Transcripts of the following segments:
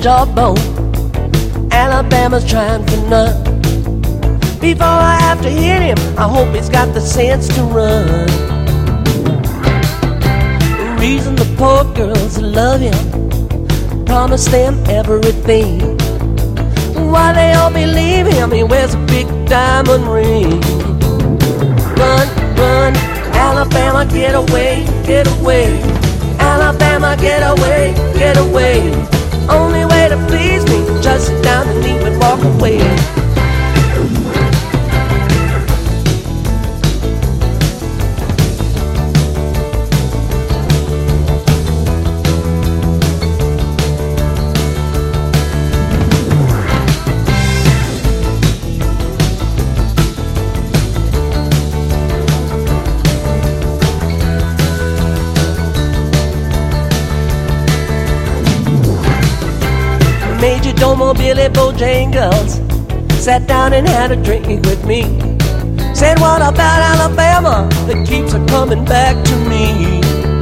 jawbone. Alabama's trying for none. Before I have to hit him, I hope he's got the sense to run. The reason the poor girls love him, promise them everything, while they all believe him, he wears a big diamond ring. Run, run, Alabama, get away, get away. Alabama, get away, get away. Only way to please me, just sit down and leave and walk away. Major Domo Billy Bojangles sat down and had a drink with me. Said, what about Alabama that keeps her coming back to me?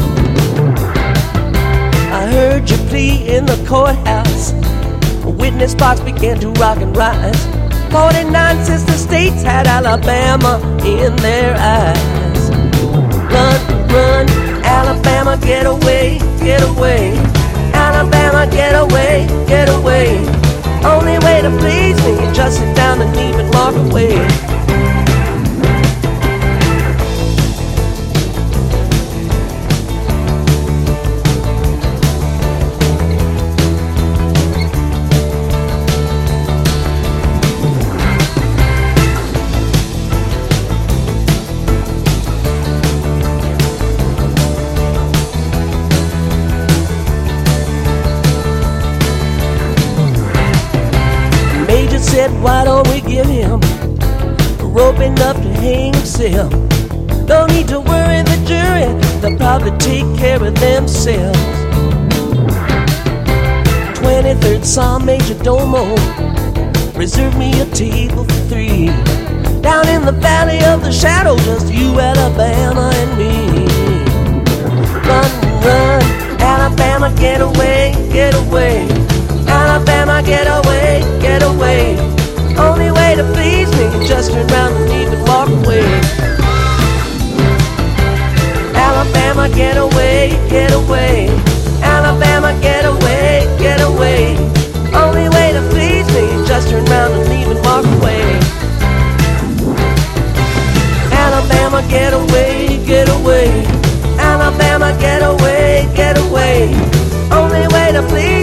I heard you plea in the courthouse. A witness box began to rock and rise. 49 sister states had Alabama in their eyes. Run, run, Alabama, get away, get away. Alabama, get away, get away. Only way to please me, just sit down and leave and walk away. Said, why don't we give him a rope enough to hang himself? Don't need to worry the jury, they'll probably take care of themselves. 23rd Psalm, Major Domo, reserve me a table for 3. Down in the valley of the shadow, just you, Alabama, and me. Run, run, Alabama, get away, get away. Alabama, get away, get away. Only way to please me, just turn around and leave and walk away. Alabama, get away, get away. Alabama, get away, get away. Only way to please me, just turn around and leave and walk away. Alabama, get away, get away. Alabama, get away, get away. Only way to please